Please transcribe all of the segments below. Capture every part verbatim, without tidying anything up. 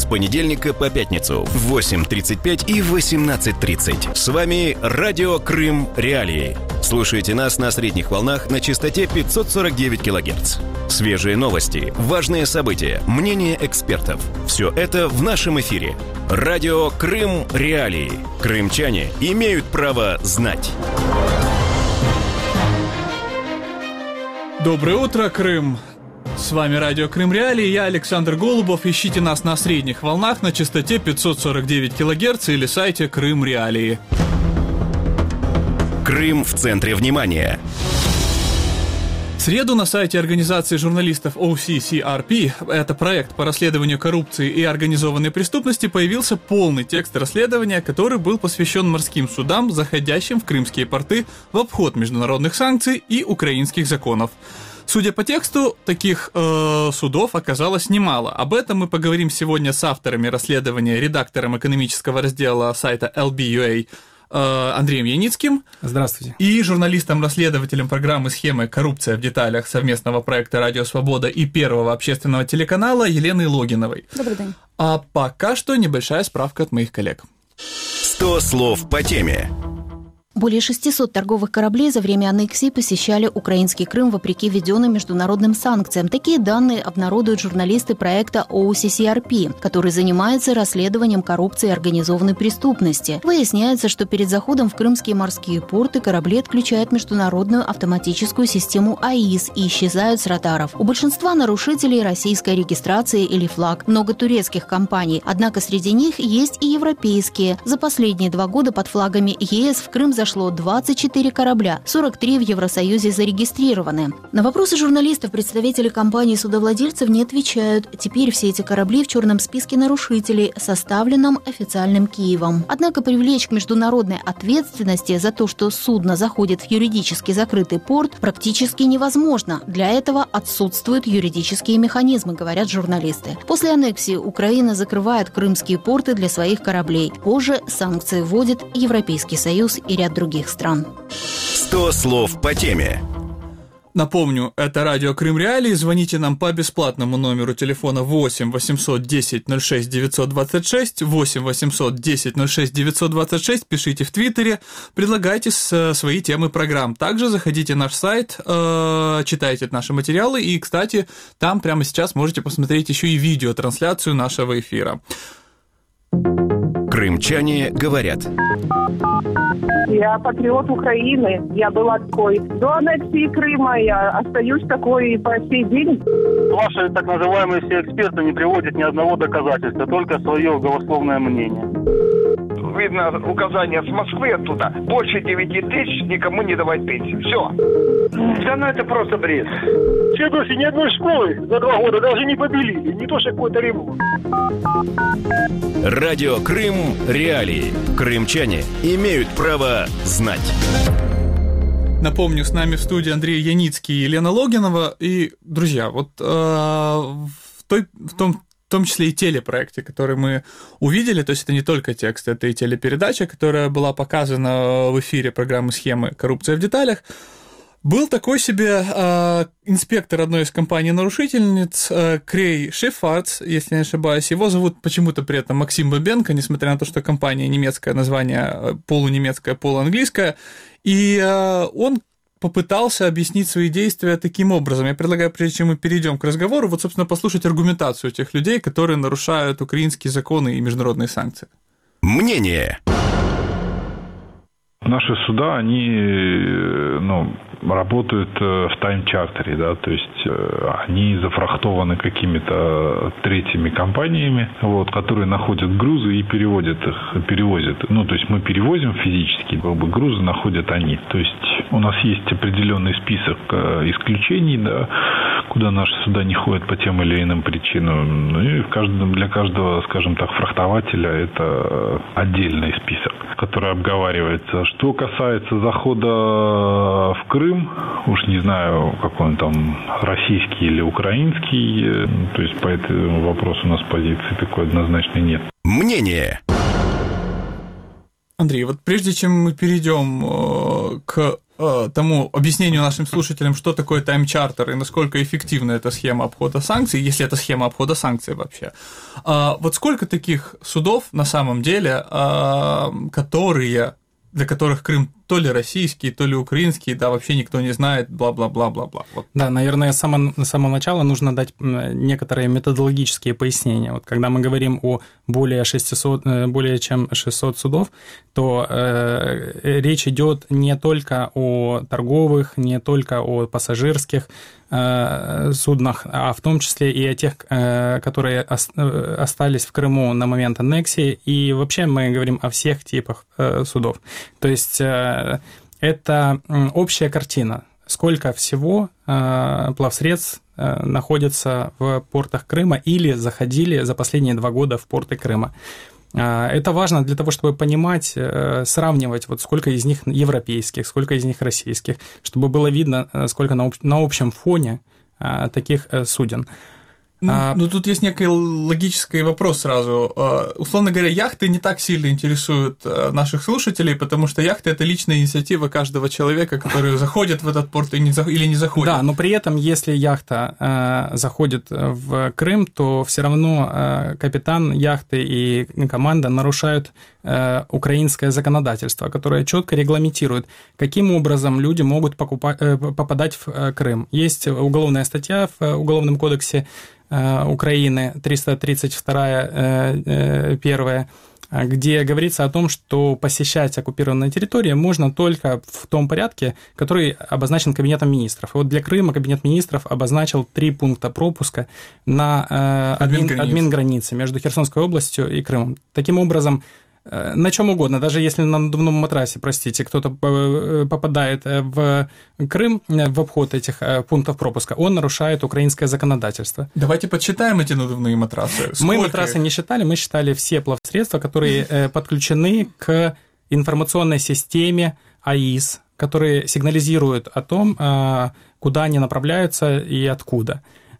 понедельника по пятницу в восемь тридцать пять и восемнадцать тридцать. С вами Радио Крым Реалии. Слушайте нас на средних волнах на частоте пятьсот сорок девять килогерц. Свежие новости, важные события, мнения экспертов. Все это в нашем эфире. Радио Крым Реалии. Крымчане имеют право знать. Доброе утро, Крым! С вами Радио Крым Реалии, я Александр Голубов. Ищите нас на средних волнах на частоте пятьсот сорок девять килогерц или сайте Крым Реалии. Крым в центре внимания. В среду на сайте организации журналистов о си си ар пи, это проект по расследованию коррупции и организованной преступности, появился полный текст расследования, который был посвящен морским судам, заходящим в крымские порты в обход международных санкций и украинских законов. Судя по тексту, таких э, судов оказалось немало. Об этом мы поговорим сегодня с авторами расследования, редактором экономического раздела сайта эл би ю эй Андреем Яницким. Здравствуйте. И журналистом-расследователем программы «Схемы. Коррупция в деталях» совместного проекта «Радио Свобода» и Первого общественного телеканала Еленой Логиновой. Добрый день. А пока что небольшая справка от моих коллег. сто слов по теме. Более шестисот торговых кораблей за время аннексии посещали украинский Крым вопреки введенным международным санкциям. Такие данные обнародуют журналисты проекта о си си ар пи, который занимается расследованием коррупции и организованной преступности. Выясняется, что перед заходом в крымские морские порты корабли отключают международную автоматическую систему АИС и исчезают с радаров. У большинства нарушителей российская регистрация или флаг, много турецких компаний, однако среди них есть и европейские. За последние два года под флагами ЕС в Крым зашли шло двадцать четыре корабля, сорок три в Евросоюзе зарегистрированы. На вопросы журналистов представители компаний-судовладельцев не отвечают. Теперь все эти корабли в черном списке нарушителей, составленном официальным Киевом. Однако привлечь к международной ответственности за то, что судно заходит в юридически закрытый порт, практически невозможно. Для этого отсутствуют юридические механизмы, говорят журналисты. После аннексии Украина закрывает крымские порты для своих кораблей. Позже санкции вводит Европейский Союз и ряд других стран. сто слов по теме. Напомню, это Радио Крым Реалии. Звоните нам по бесплатному номеру телефона восемь восемьсот десять ноль шесть девятьсот двадцать шесть, восемь восемьсот десять ноль шесть девятьсот двадцать шесть, пишите в Твиттере, предлагайте свои темы программ. Также заходите на наш сайт, читайте наши материалы и, кстати, там прямо сейчас можете посмотреть еще и видеотрансляцию нашего эфира. Крымчане говорят. Я патриот Украины, я была такой до аннексии Крыма, я остаюсь такой и по сей день. Ваши так называемые все эксперты не приводят ни одного доказательства, только свое голословное мнение. Видно указание с Москвы оттуда. Больше девяти тысяч никому не давать пенсию. Все. Да ну это просто бред. В Феодосии ни одной школы за два года даже не побелили, не то что какой-то ремонт. Радио Крым Реалии. Крымчане имеют право знать. Напомню, с нами в студии Андрей Яницкий и Елена Логинова. И, друзья, вот э, в, той, в том... в том числе и телепроекте, который мы увидели, то есть это не только текст, это и телепередача, которая была показана в эфире программы «Схемы. Коррупция в деталях». Был такой себе э, инспектор одной из компаний-нарушительниц, э, Крей Шиффартс, если не ошибаюсь. Его зовут почему-то при этом Максим Бабенко, несмотря на то, что компания немецкое, название полунемецкое, полуанглийское. И э, он попытался объяснить свои действия таким образом. Я предлагаю, прежде чем мы перейдем к разговору, вот, собственно, послушать аргументацию тех людей, которые нарушают украинские законы и международные санкции. Мнение. Наши суда, они, ну, работают в тайм-чартере, да, то есть они зафрахтованы какими-то третьими компаниями, вот, которые находят грузы и переводят их, перевозят. Ну, то есть мы перевозим физически, как бы грузы находят они. То есть у нас есть определенный список исключений, да, куда наши суда не ходят по тем или иным причинам. Ну, и в каждом, для каждого, скажем так, фрахтователя это отдельный список, который обговаривается. Что касается захода в Крым, уж не знаю, какой он там, российский или украинский, то есть по этому вопросу у нас позиции такой однозначной нет. Мнение. Андрей, вот прежде чем мы перейдем к э, тому объяснению нашим слушателям, что такое тайм-чартер и насколько эффективна эта схема обхода санкций, если это схема обхода санкций вообще. Э, вот сколько таких судов на самом деле, э, которые, для которых Крым то ли российский, то ли украинский, да, вообще никто не знает, бла-бла-бла-бла-бла. Вот. Да, наверное, с самого, с самого начала нужно дать некоторые методологические пояснения. Вот когда мы говорим о более шестисот, более чем шестьсот судов, то э, речь идет не только о торговых, не только о пассажирских э, суднах, а в том числе и о тех, э, которые ос, э, остались в Крыму на момент аннексии. И вообще мы говорим о всех типах э, судов. То есть э, это общая картина, сколько всего э, плавсредств э, находится в портах Крыма или заходили за последние два года в порты Крыма. Э, это важно для того, чтобы понимать, э, сравнивать, вот сколько из них европейских, сколько из них российских, чтобы было видно, сколько на, об, на общем фоне э, таких э, суден. Ну, а... ну, тут есть некий логический вопрос сразу. Условно говоря, яхты не так сильно интересуют наших слушателей, потому что яхты – это личная инициатива каждого человека, который заходит в этот порт или не заходит. Да, но при этом, если яхта э, заходит в Крым, то все равно э, капитан яхты и команда нарушают э, украинское законодательство, которое четко регламентирует, каким образом люди могут покупать, э, попадать в Крым. Есть уголовная статья в Уголовном кодексе Украины, триста тридцать два, первая, где говорится о том, что посещать оккупированные территории можно только в том порядке, который обозначен Кабинетом министров. И вот для Крыма Кабинет министров обозначил три пункта пропуска на админ, админ границы между Херсонской областью и Крымом. Таким образом, на чем угодно, даже если на надувном матрасе, простите, кто-то попадает в Крым в обход этих пунктов пропуска, он нарушает украинское законодательство. Давайте подсчитаем эти надувные матрасы. Сколько мы матрасы их? Не считали, мы считали все плавсредства, которые подключены к информационной системе АИС, которые сигнализируют о том, куда они направляются и откуда.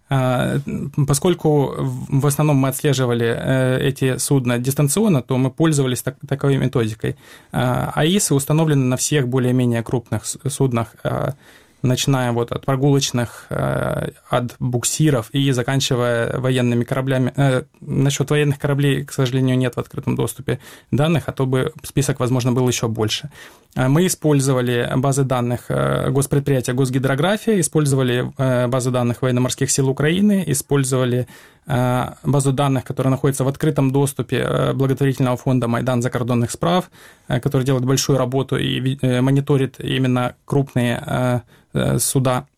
Поскольку в основном мы отслеживали эти судна дистанционно, то мы пользовались так, такой методикой. АИСы установлены на всех более-менее крупных суднах, начиная вот от прогулочных, от буксиров и заканчивая военными кораблями. Насчет военных кораблей, к сожалению, нет в открытом доступе данных, а то бы список, возможно, был еще больше. Мы использовали базы данных госпредприятия Госгидрография, использовали базы данных Военно-морских сил Украины, использовали базу данных, которая находится в открытом доступе благотворительного фонда «Майдан закордонных справ», который делает большую работу и мониторит именно крупные суда.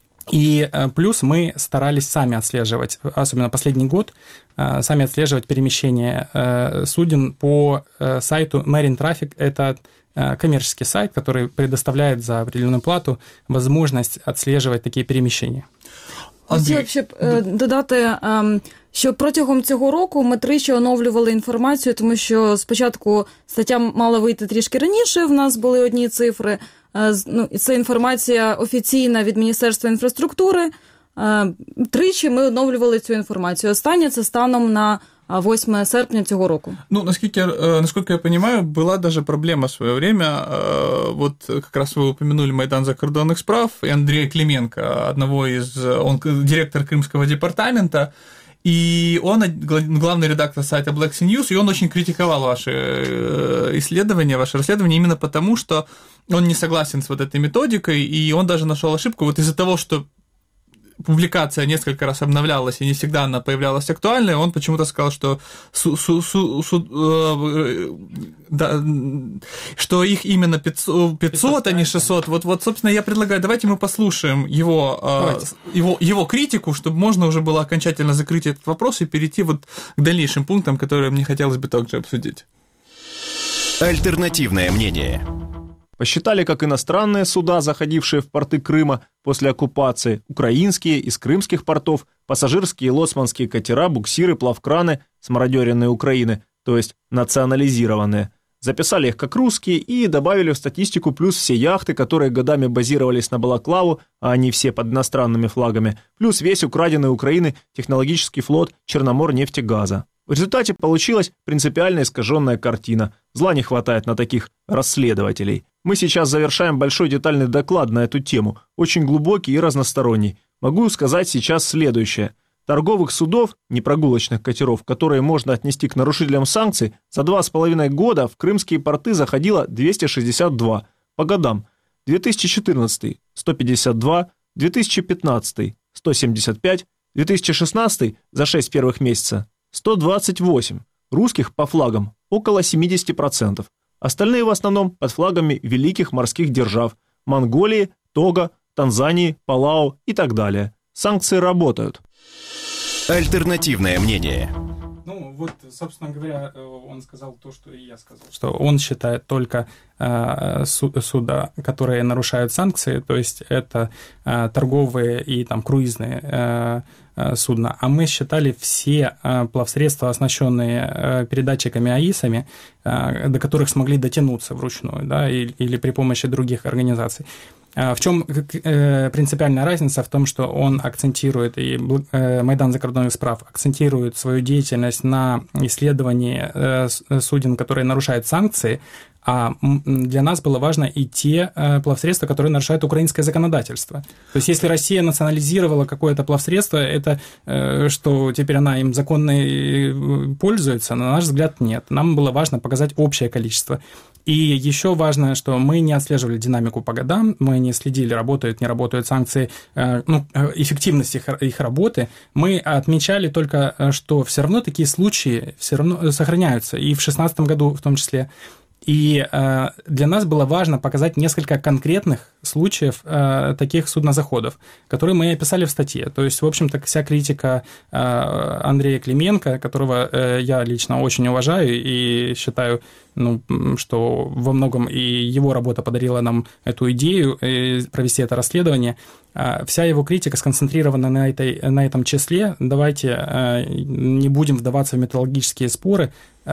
И плюс мы старались сами отслеживать, особенно последний год, сами отслеживать перемещение суден по сайту Marine Traffic. Это коммерческий сайт, который предоставляет за определенную плату возможность отслеживать такие переміщення. Хотіла б ще додати, що протягом цього року ми тричі оновлювали інформацію, тому що спочатку стаття мала вийти трішки раніше, в нас були одні цифри. Ну, це інформація офіційна від Міністерства інфраструктури. Тричі ми оновлювали цю інформацію. Останнє це станом на восьмое серпня цього року. Ну, насколько, насколько я понимаю, была даже проблема в свое время. Вот как раз вы упомянули Майдан закордонных справ и Андрея Клименко, одного из... Он директор Крымского департамента, и он главный редактор сайта Black Sea News, и он очень критиковал ваши исследования, ваши расследования именно потому, что он не согласен с вот этой методикой, и он даже нашел ошибку вот из-за того, что публикация несколько раз обновлялась, и не всегда она появлялась актуальной, он почему-то сказал, что, су, су, су, су, э, да, что их именно пятьсот, пятьсот а не шестьсот. Вот, вот, собственно, я предлагаю, давайте мы послушаем его, э, его, его критику, чтобы можно уже было окончательно закрыть этот вопрос и перейти вот к дальнейшим пунктам, которые мне хотелось бы также обсудить. Альтернативное мнение. Посчитали, как иностранные суда, заходившие в порты Крыма после оккупации, украинские из крымских портов, пассажирские и лоцманские катера, буксиры, плавкраны, смародеренные Украины, то есть национализированные. Записали их как русские и добавили в статистику плюс все яхты, которые годами базировались на Балаклаву, а они все под иностранными флагами, плюс весь украденный Украины технологический флот Черноморнефтегаза. В результате получилась принципиально искаженная картина. Зла не хватает на таких расследователей. Мы сейчас завершаем большой детальный доклад на эту тему, очень глубокий и разносторонний. Могу сказать сейчас следующее. Торговых судов, не прогулочных катеров, которые можно отнести к нарушителям санкций, за два с половиной года в крымские порты заходило двести шестьдесят два. По годам. две тысячи четырнадцатый – сто пятьдесят два, две тысячи пятнадцатый – сто семьдесят пять, две тысячи шестнадцатый за шесть первых месяца – сто двадцать восемь. Русских по флагам около семьдесят процентов. Остальные в основном под флагами великих морских держав – Монголии, Того, Танзании, Палау и так далее. Санкции работают. Альтернативное мнение. Ну, вот, собственно говоря, он сказал то, что и я сказал, что он считает только э, суда, которые нарушают санкции, то есть это э, торговые и там круизные э, э, судна, а мы считали все э, плавсредства, оснащенные э, передатчиками АИСами, э, до которых смогли дотянуться вручную, да, или, или при помощи других организаций. В чем принципиальная разница? В том, что он акцентирует, и Майдан закордонных справ акцентирует свою деятельность на исследовании суден, которые нарушают санкции, а для нас было важно и те плавсредства, которые нарушают украинское законодательство. То есть, если Россия национализировала какое-то плавсредство, это что теперь она им законно пользуется? На наш взгляд, нет. Нам было важно показать общее количество. И еще важно, что мы не отслеживали динамику по годам, мы не следили, работают, не работают санкции, ну, эффективность их, их работы. Мы отмечали только, что все равно такие случаи все равно сохраняются, и в две тысячи шестнадцатом году в том числе. И э, для нас было важно показать несколько конкретных случаев э, таких суднозаходов, которые мы описали в статье. То есть, в общем-то, вся критика э, Андрея Клименко, которого э, я лично очень уважаю и считаю, ну, что во многом и его работа подарила нам эту идею э, провести это расследование, э, вся его критика сконцентрирована на, этой, на этом числе. Давайте э, не будем вдаваться в методологические споры,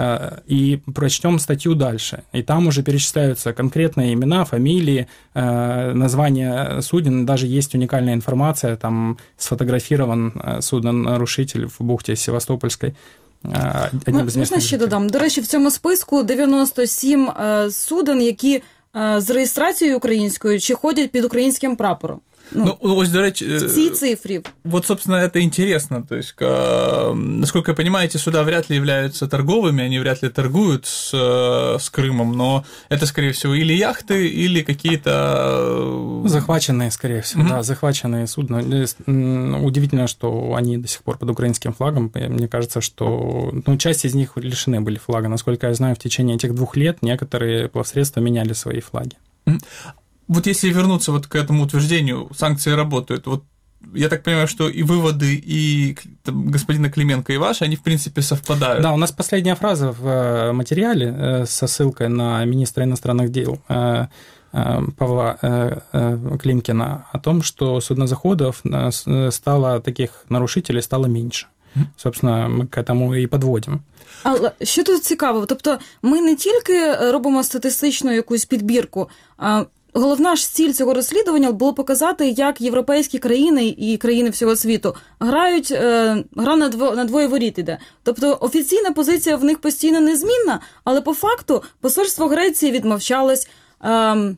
и прочтем статью дальше. И там уже перечисляются конкретные имена, фамилии, названия суден, даже есть уникальная информация, там сфотографирован судно-нарушитель в бухте Севастопольской. Можна ще додам? До речі, в цьому списку дев'яносто сім суден, які з реєстрацією українською чи ходять під українським прапором. Ну, ну ось, до речі, ці цифры. Вот, собственно, это интересно. То есть, насколько я понимаю, эти суда вряд ли являются торговыми, они вряд ли торгуют с, с Крымом, но это, скорее всего, или яхты, или какие-то... Захваченные, скорее всего, mm-hmm. да, захваченные судна. Удивительно, что они до сих пор под украинским флагом. Мне кажется, что ну, часть из них лишены были флага. Насколько я знаю, в течение этих двух лет некоторые плавсредства меняли свои флаги. Mm-hmm. Вот если вернуться вот к этому утверждению, санкции работают, вот я так понимаю, что и выводы и там, господина Клименко, и ваши, они в принципе совпадают. Да, у нас последняя фраза в материале со ссылкой на министра иностранных дел Павла Климкина о том, что суднозаходов стало, таких нарушителей стало меньше. Собственно, ми к этому і підводимо. Але що тут цікаво, тобто ми не тільки робимо статистичну якусь підбірку, а головна ж ціль цього розслідування було показати, як європейські країни і країни всього світу грають, е, гра на, дво, на двоє воріт іде. Тобто офіційна позиція в них постійно незмінна, але по факту посольство Греції відмовчалось, е,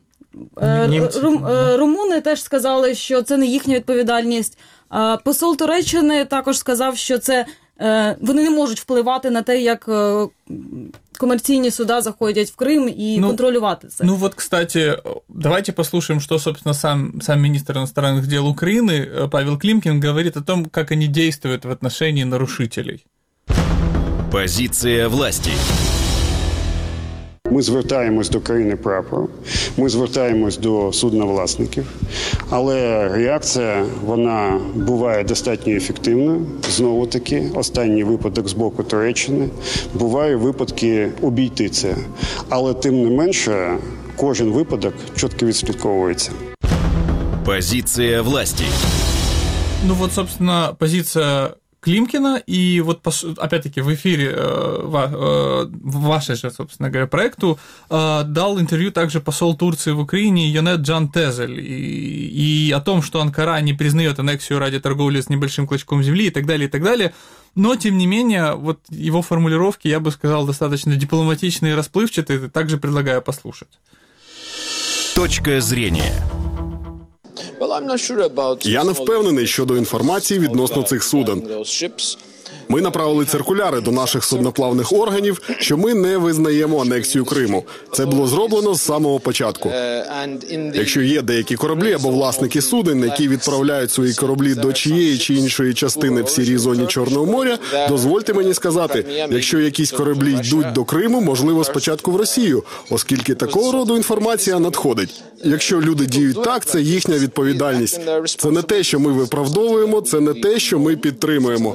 е, рум, е, румуни теж сказали, що це не їхня відповідальність, е, посол Туреччини також сказав, що це е, вони не можуть впливати на те, як е, коммерційные суда заходят в Крым и ну, контролировать это. Ну вот, кстати, давайте послушаем, что, собственно, сам, сам министр иностранных дел Украины Павел Климкин говорит о том, как они действуют в отношении нарушителей. Позиция власти. Ми звертаємось до країни прапору, ми звертаємось до судновласників, але реакція, вона буває достатньо ефективною. Знову-таки, останній випадок з боку Туреччини, буває випадки обійти це. Але тим не менше, кожен випадок чітко відслідковується. Позиция власти. Ну вот, собственно, позиция Климкина, и вот, опять-таки, в эфире вашей же, собственно говоря, проекту дал интервью также посол Турции в Украине Йонет Джан Тезель, и, и о том, что Анкара не признает аннексию ради торговли с небольшим клочком земли и так далее, и так далее. Но, тем не менее, вот его формулировки, я бы сказал, достаточно дипломатичные и расплывчатые, также предлагаю послушать. Точка зрения. Я не впевнений щодо інформації відносно цих суден. Ми направили циркуляри до наших судноплавних органів, що ми не визнаємо анексію Криму. Це було зроблено з самого початку. Якщо є деякі кораблі або власники суден, які відправляють свої кораблі до чиєї чи іншої частини в сірій зоні Чорного моря, дозвольте мені сказати, якщо якісь кораблі йдуть до Криму, можливо, спочатку в Росію, оскільки такого роду інформація надходить. Якщо люди діють так, це їхня відповідальність. Це не те, що ми виправдовуємо, це не те, що ми підтримуємо.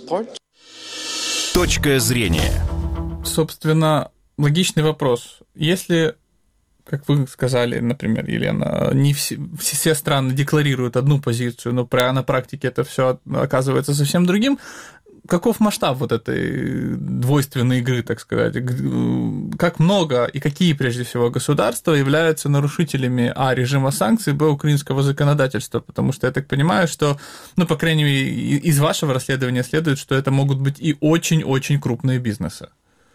Точка зрения. Собственно, логичный вопрос. Если, как вы сказали, например, Елена, не все, все страны декларируют одну позицию, но на практике это все оказывается совсем другим, каков масштаб вот этой двойственной игры, так сказать? Как много и какие, прежде всего, государства являются нарушителями а. режима санкций, б. украинского законодательства? Потому что я так понимаю, что, ну, по крайней мере, из вашего расследования следует, что это могут быть и очень-очень крупные бизнесы.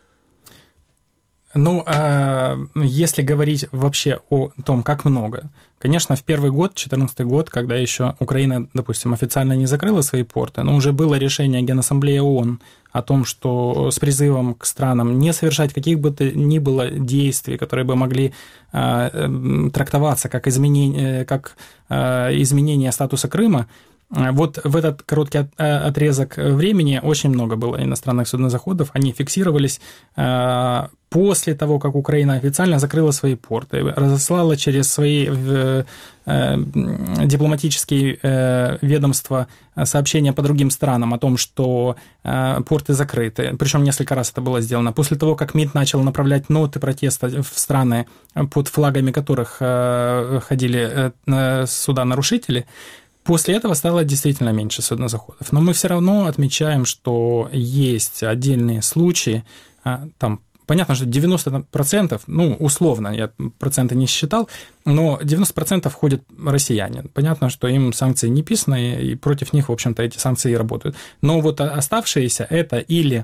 Ну, если говорить вообще о том, как много, конечно, в первый год, две тысячи четырнадцатый год, когда еще Украина, допустим, официально не закрыла свои порты, но уже было решение Генассамблеи ООН о том, что с призывом к странам не совершать каких бы то ни было действий, которые бы могли трактоваться как изменение, как изменение статуса Крыма. Вот в этот короткий отрезок времени очень много было иностранных суднозаходов, они фиксировались после того, как Украина официально закрыла свои порты, разослала через свои дипломатические ведомства сообщения по другим странам о том, что порты закрыты, причем несколько раз это было сделано. После того, как МИД начал направлять ноты протеста в страны, под флагами которых ходили суда-нарушители, после этого стало действительно меньше суднозаходов. Но мы все равно отмечаем, что есть отдельные случаи, там, понятно, что девяносто процентов, ну, условно, я проценты не считал, но девяносто процентов ходят россияне. Понятно, что им санкции не писаны, и против них, в общем-то, эти санкции и работают. Но вот оставшиеся это или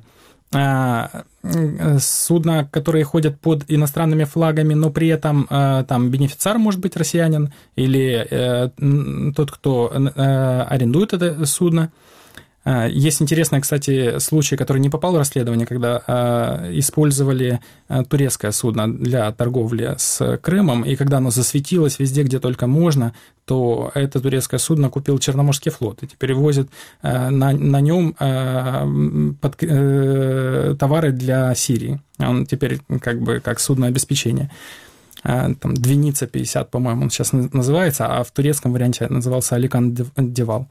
судна, которые ходят под иностранными флагами, но при этом там бенефициар может быть россиянин, или тот, кто арендует это судно. Есть интересный, кстати, случай, который не попал в расследование, когда использовали турецкое судно для торговли с Крымом, и когда оно засветилось везде, где только можно, то это турецкое судно купил Черноморский флот, и теперь возит на, на нем под, товары для Сирии. Он теперь как бы как судно обеспечения. Там Двиница пятьдесят, по-моему, он сейчас называется, а в турецком варианте назывался Аликан Девал.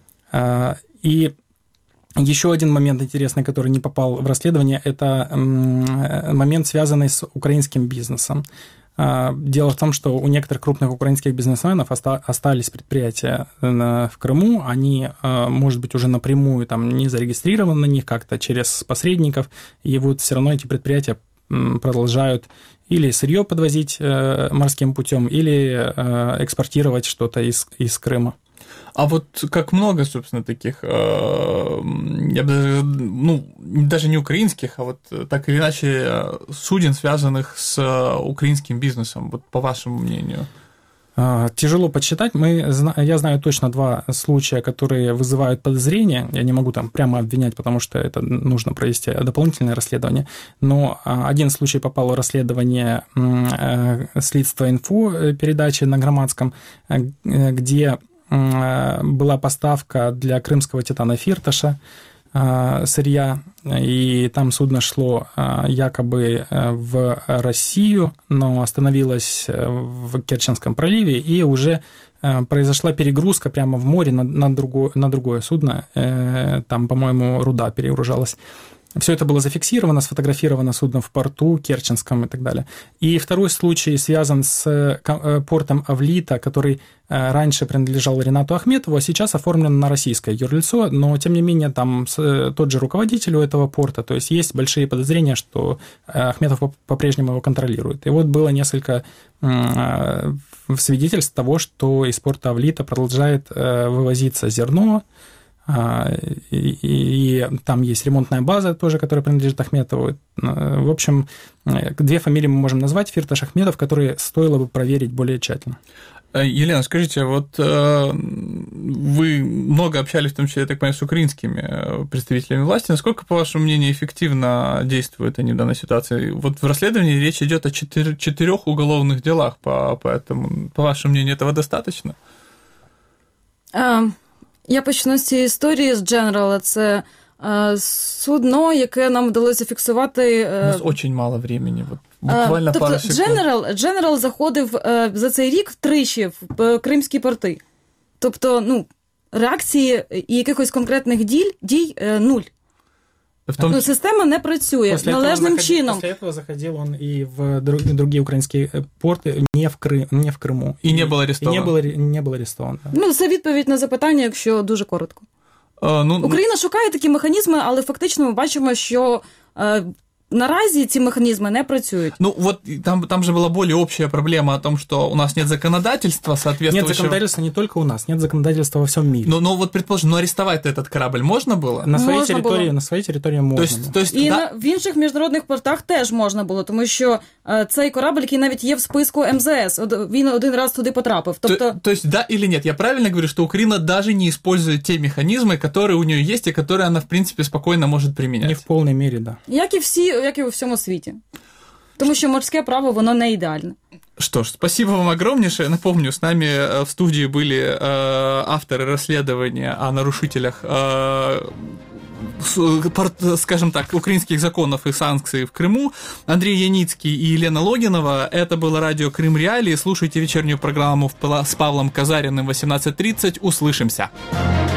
И еще один момент интересный, который не попал в расследование, это момент, связанный с украинским бизнесом. Дело в том, что у некоторых крупных украинских бизнесменов остались предприятия в Крыму, они, может быть, уже напрямую там не зарегистрированы на них как-то через посредников, и вот все равно эти предприятия продолжают или сырье подвозить морским путем, или экспортировать что-то из, из Крыма. А вот как много, собственно, таких, я даже, ну, даже не украинских, а вот так или иначе суден, связанных с украинским бизнесом, вот по вашему мнению? Тяжело подсчитать. Мы, я знаю точно два случая, которые вызывают подозрения. Я не могу там прямо обвинять, потому что это нужно провести дополнительное расследование. Но один случай попал в расследование Следство инфо передачи на Громадском, где была поставка для крымского титана Фирташа сырья, и там судно шло якобы в Россию, но остановилось в Керченском проливе, и уже произошла перегрузка прямо в море на, на, другое, на другое судно, там, по-моему, руда перегружалась. Все это было зафиксировано, сфотографировано судно в порту Керченском и так далее. И второй случай связан с портом Авлита, который раньше принадлежал Ренату Ахметову, а сейчас оформлен на российское юрлицо, но, тем не менее, там тот же руководитель у этого порта, то есть есть большие подозрения, что Ахметов по-прежнему его контролирует. И вот было несколько свидетельств того, что из порта Авлита продолжает вывозиться зерно, и, и там есть ремонтная база тоже, которая принадлежит Ахметову. В общем, две фамилии мы можем назвать, Фирташ, Ахметов, которые стоило бы проверить более тщательно. Елена, скажите, вот э, вы много общались, в том числе, я так понимаю, с украинскими представителями власти. Насколько, по вашему мнению, эффективно действуют они в данной ситуации? Вот в расследовании речь идет о четыр- четырех уголовных делах, по, поэтому, по вашему мнению, этого достаточно? А, я почну з цієї історії, з General. Це а, судно, яке нам вдалося фіксувати. У нас дуже мало времени. Вот. Буквально тобто, пару секунд. General, General заходив е, за цей рік втричі в кримські порти. Тобто, ну, реакції і якихось конкретних дій, дій е, нуль. Том... Ну, система не працює после належним заходил, чином. После этого заходил он и в другие украинские порты, не в, Кры... не в Крыму. И, и не был арестован. И не был, не был арестован. Ну, це відповідь на запитання, якщо дуже коротко. А, ну... Україна шукає такі механізми, але фактично ми бачимо, що... Е, наразі ці механизмы не працюют. Ну, вот там, там же была более общая проблема о том, что у нас нет законодательства соответствующего. Нет законодательства не только у нас, нет законодательства во всем мире. Ну, ну вот, предположим, ну арестовать этот корабль можно было? На своей можно территории, было. на своей территории можно. То есть, то есть, І да... на, в інших міжнародних портах теж можна було, тому що е, цей корабль, який навіть є в списку ем зе ес, од, він один раз туди потрапив. Тобто... То, то есть, да или нет? Я правильно говорю, что Украина даже не использует те механизмы, которые у нее есть и которые она, в принципе, спокойно может применять? Не в полной мере, да. Як і всі, як і у всьому світі. Тому що морське право, воно не ідеальне. Что ж, спасибо вам огромнейшее. Напомню, с нами в студии были э, авторы расследования о нарушителях, э, скажем так, украинских законов и санкций в Крыму. Андрей Яницкий и Елена Логинова. Это было радио Крым Реалии. Слушайте вечернюю программу с Павлом Казариным в восемнадцать тридцать. Услышимся.